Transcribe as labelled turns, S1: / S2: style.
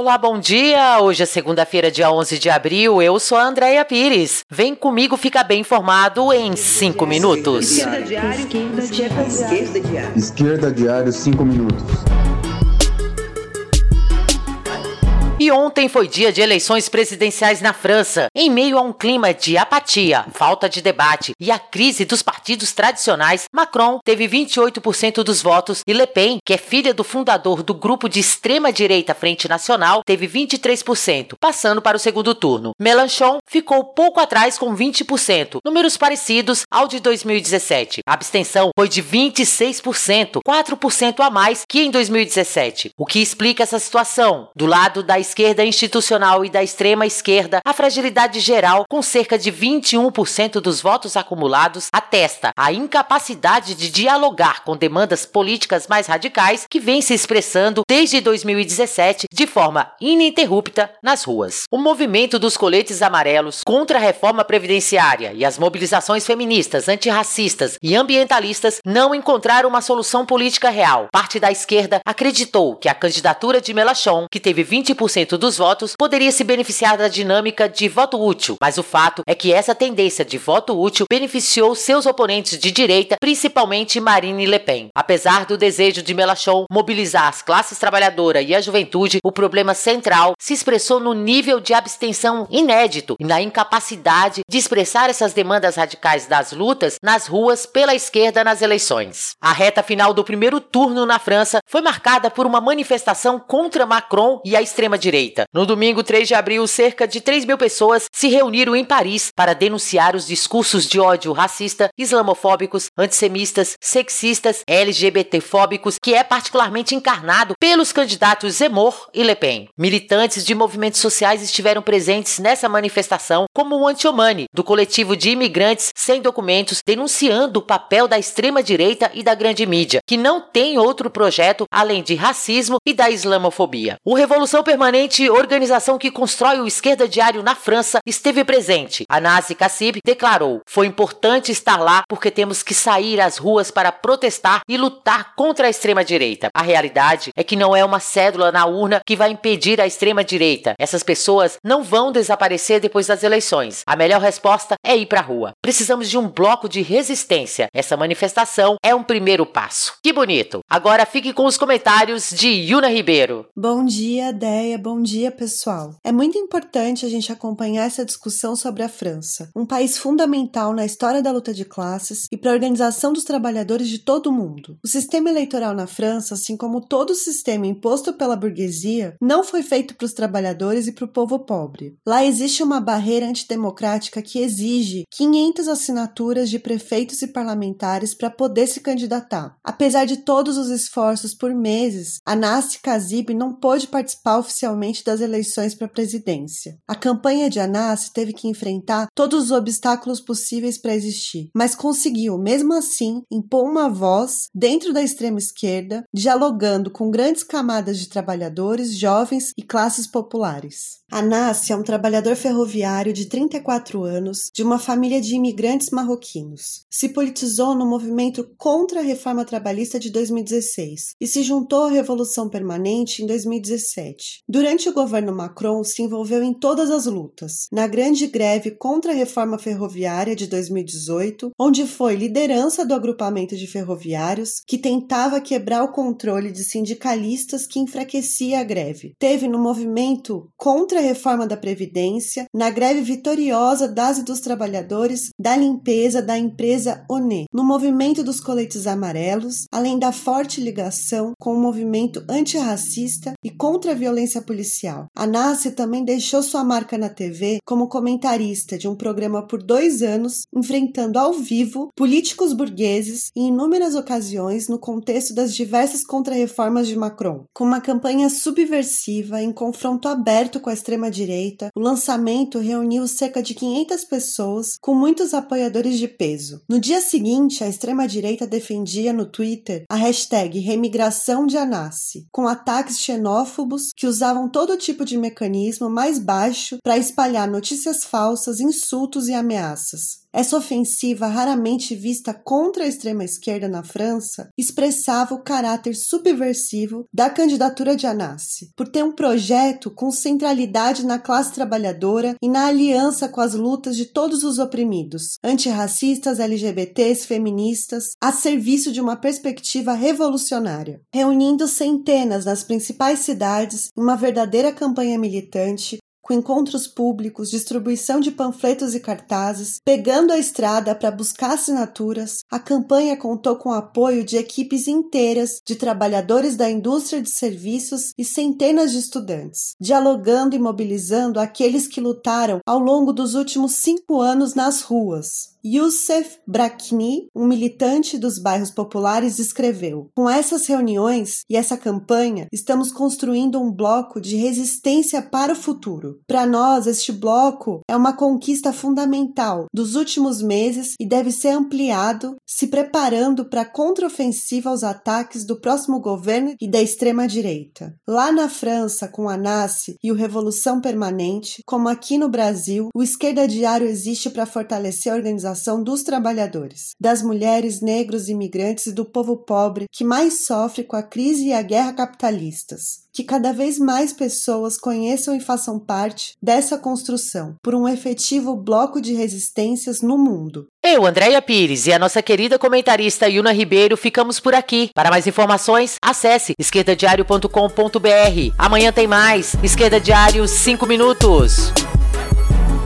S1: Olá, bom dia! Hoje é segunda-feira, dia 11 de abril. Eu sou a Andréia Pires. Vem comigo ficar bem informado em 5 minutos.
S2: Esquerda Diário, 5 minutos.
S1: E ontem foi dia de eleições presidenciais na França. Em meio a um clima de apatia, falta de debate e a crise dos partidos tradicionais, Macron teve 28% dos votos e Le Pen, que é filha do fundador do grupo de extrema-direita Frente Nacional, teve 23%, passando para o segundo turno. Mélenchon ficou pouco atrás com 20%, números parecidos ao de 2017. A abstenção foi de 26%, 4% a mais que em 2017. O que explica essa situação? Do lado da esquerda institucional e da extrema esquerda, a fragilidade geral, com cerca de 21% dos votos acumulados, atesta a incapacidade de dialogar com demandas políticas mais radicais que vem se expressando desde 2017 de forma ininterrupta nas ruas. O movimento dos coletes amarelos contra a reforma previdenciária e as mobilizações feministas, antirracistas e ambientalistas não encontraram uma solução política real. Parte da esquerda acreditou que a candidatura de Mélenchon, que teve 20% dos votos, poderia se beneficiar da dinâmica de voto útil, mas o fato é que essa tendência de voto útil beneficiou seus oponentes de direita, principalmente Marine Le Pen. Apesar do desejo de Mélenchon mobilizar as classes trabalhadoras e a juventude, o problema central se expressou no nível de abstenção inédito e na incapacidade de expressar essas demandas radicais das lutas nas ruas pela esquerda nas eleições. A reta final do primeiro turno na França foi marcada por uma manifestação contra Macron e a extrema-direita. No domingo 3 de abril, cerca de 3 mil pessoas se reuniram em Paris para denunciar os discursos de ódio racista, islamofóbicos, antissemistas, sexistas, LGBTfóbicos, que é particularmente encarnado pelos candidatos Zemmour e Le Pen. Militantes de movimentos sociais estiveram presentes nessa manifestação, como o Anti-Omani, do coletivo de imigrantes sem documentos, denunciando o papel da extrema-direita e da grande mídia, que não tem outro projeto além de racismo e da islamofobia. O Revolução Permanente, organização que constrói o Esquerda Diário na França, esteve presente. Anas Kassib declarou: "Foi importante estar lá porque temos que sair às ruas para protestar e lutar contra a extrema-direita. A realidade é que não é uma cédula na urna que vai impedir a extrema-direita. Essas pessoas não vão desaparecer depois das eleições. A melhor resposta é ir para a rua. Precisamos de um bloco de resistência. Essa manifestação é um primeiro passo." Que bonito! Agora fique com os comentários de Yuna Ribeiro.
S3: Bom dia, Deia. Bom dia, pessoal. É muito importante a gente acompanhar essa discussão sobre a França, um país fundamental na história da luta de classes e para a organização dos trabalhadores de todo o mundo. O sistema eleitoral na França, assim como todo o sistema imposto pela burguesia, não foi feito para os trabalhadores e para o povo pobre. Lá existe uma barreira antidemocrática que exige 500 assinaturas de prefeitos e parlamentares para poder se candidatar. Apesar de todos os esforços por meses, Anas Kassib não pôde participar oficialmente das eleições para a presidência. A campanha de Anas teve que enfrentar todos os obstáculos possíveis para existir, mas conseguiu, mesmo assim, impor uma voz dentro da extrema esquerda, dialogando com grandes camadas de trabalhadores, jovens e classes populares. Anas é um trabalhador ferroviário de 34 anos, de uma família de imigrantes marroquinos. Se politizou no movimento contra a reforma trabalhista de 2016 e se juntou à Revolução Permanente em 2017. Durante o governo Macron, se envolveu em todas as lutas. Na grande greve contra a reforma ferroviária de 2018, onde foi liderança do agrupamento de ferroviários que tentava quebrar o controle de sindicalistas que enfraquecia a greve. Teve no movimento contra a reforma da Previdência, na greve vitoriosa das e dos trabalhadores da limpeza da empresa Onet, no movimento dos coletes amarelos, além da forte ligação com o movimento antirracista e contra a violência policial. Anas também deixou sua marca na TV como comentarista de um programa por 2 anos, enfrentando ao vivo políticos burgueses em inúmeras ocasiões no contexto das diversas contrarreformas de Macron. Com uma campanha subversiva em confronto aberto com a extrema-direita, o lançamento reuniu cerca de 500 pessoas, com muitos apoiadores de peso. No dia seguinte, a extrema-direita defendia no Twitter a hashtag Remigração de Anas, com ataques xenófobos que usavam todo tipo de mecanismo mais baixo para espalhar notícias falsas, insultos e ameaças. Essa ofensiva, raramente vista contra a extrema-esquerda na França, expressava o caráter subversivo da candidatura de Anassi, por ter um projeto com centralidade na classe trabalhadora e na aliança com as lutas de todos os oprimidos, antirracistas, LGBTs, feministas, a serviço de uma perspectiva revolucionária, reunindo centenas nas principais cidades em uma verdadeira campanha militante, com encontros públicos, distribuição de panfletos e cartazes, pegando a estrada para buscar assinaturas. A campanha contou com o apoio de equipes inteiras de trabalhadores da indústria de serviços e centenas de estudantes, dialogando e mobilizando aqueles que lutaram ao longo dos últimos 5 anos nas ruas. Youssef Brakni, um militante dos bairros populares, escreveu: "Com essas reuniões e essa campanha, estamos construindo um bloco de resistência para o futuro. Para nós, este bloco é uma conquista fundamental dos últimos meses e deve ser ampliado, se preparando para a contraofensiva aos ataques do próximo governo e da extrema-direita." Lá na França, com a Anassi e o Revolução Permanente, como aqui no Brasil, o Esquerda Diário existe para fortalecer a organização dos trabalhadores, das mulheres, negros, imigrantes e do povo pobre que mais sofre com a crise e a guerra capitalistas. Que cada vez mais pessoas conheçam e façam parte dessa construção, por um efetivo bloco de resistências no mundo.
S1: Eu, Andréia Pires, e a nossa querida comentarista Yuna Ribeiro ficamos por aqui. Para mais informações, acesse esquerdadiario.com.br. Amanhã tem mais Esquerda Diário 5 minutos.